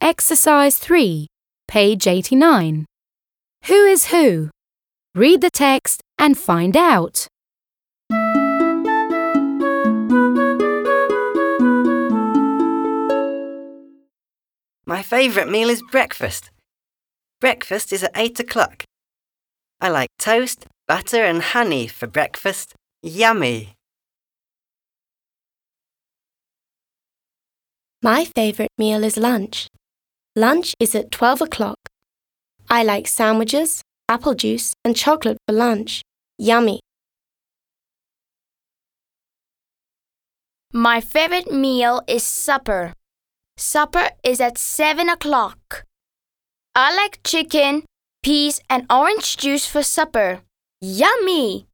Exercise 3, page 89. Who is who? Read the text and find out. My favourite meal is breakfast. Breakfast is at 8 o'clock. I like toast, butter and honey for breakfast. Yummy! My favourite meal is lunch. Lunch is at 12 o'clock. I like sandwiches, apple juice and chocolate for lunch. Yummy! My favorite meal is supper. Supper is at 7 o'clock. I like chicken, peas and orange juice for supper. Yummy!